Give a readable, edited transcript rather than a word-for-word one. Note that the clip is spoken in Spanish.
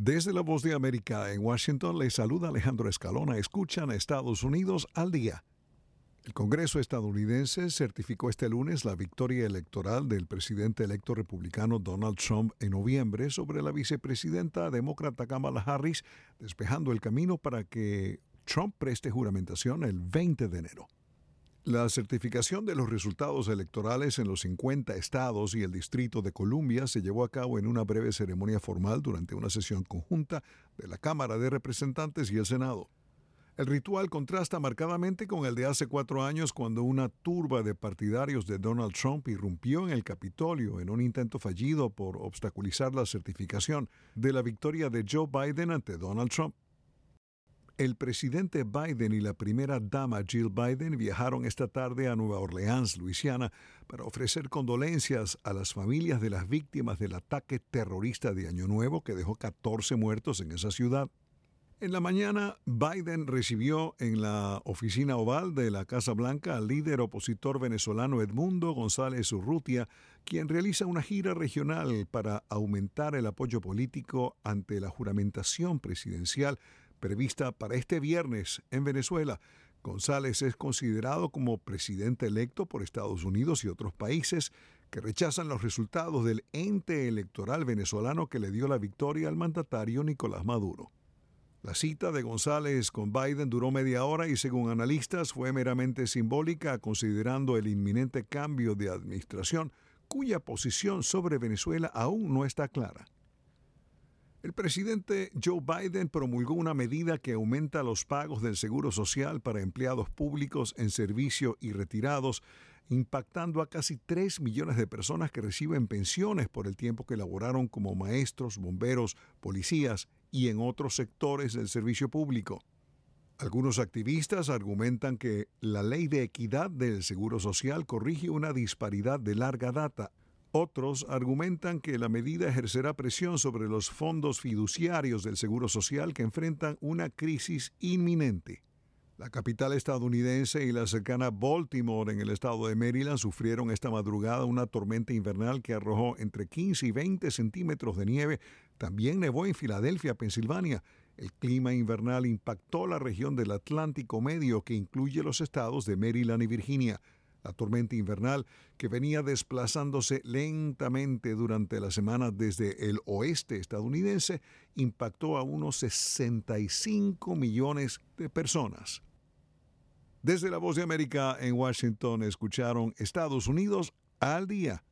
Desde la Voz de América en Washington les saluda Alejandro Escalona. Escuchan Estados Unidos al día. El Congreso estadounidense certificó este lunes la victoria electoral del presidente electo republicano Donald Trump en noviembre sobre la vicepresidenta demócrata Kamala Harris, despejando el camino para que Trump preste juramentación el 20 de enero. La certificación de los resultados electorales en los 50 estados y el Distrito de Columbia se llevó a cabo en una breve ceremonia formal durante una sesión conjunta de la Cámara de Representantes y el Senado. El ritual contrasta marcadamente con el de hace 4 años cuando una turba de partidarios de Donald Trump irrumpió en el Capitolio en un intento fallido por obstaculizar la certificación de la victoria de Joe Biden ante Donald Trump. El presidente Biden y la primera dama Jill Biden viajaron esta tarde a Nueva Orleans, Luisiana, para ofrecer condolencias a las familias de las víctimas del ataque terrorista de Año Nuevo que dejó 14 muertos en esa ciudad. En la mañana, Biden recibió en la oficina oval de la Casa Blanca al líder opositor venezolano Edmundo González Urrutia, quien realiza una gira regional para aumentar el apoyo político ante la juramentación presidencial prevista para este viernes en Venezuela. González es considerado como presidente electo por Estados Unidos y otros países que rechazan los resultados del ente electoral venezolano que le dio la victoria al mandatario Nicolás Maduro. La cita de González con Biden duró media hora y, según analistas, fue meramente simbólica, considerando el inminente cambio de administración, cuya posición sobre Venezuela aún no está clara. El presidente Joe Biden promulgó una medida que aumenta los pagos del Seguro Social para empleados públicos en servicio y retirados, impactando a casi 3 millones de personas que reciben pensiones por el tiempo que laboraron como maestros, bomberos, policías y en otros sectores del servicio público. Algunos activistas argumentan que la ley de equidad del Seguro Social corrige una disparidad de larga data. Otros argumentan que la medida ejercerá presión sobre los fondos fiduciarios del Seguro Social que enfrentan una crisis inminente. La capital estadounidense y la cercana Baltimore en el estado de Maryland sufrieron esta madrugada una tormenta invernal que arrojó entre 15 y 20 centímetros de nieve. También nevó en Filadelfia, Pensilvania. El clima invernal impactó la región del Atlántico Medio, que incluye los estados de Maryland y Virginia. La tormenta invernal, que venía desplazándose lentamente durante la semana desde el oeste estadounidense, impactó a unos 65 millones de personas. Desde la Voz de América en Washington escucharon Estados Unidos al día.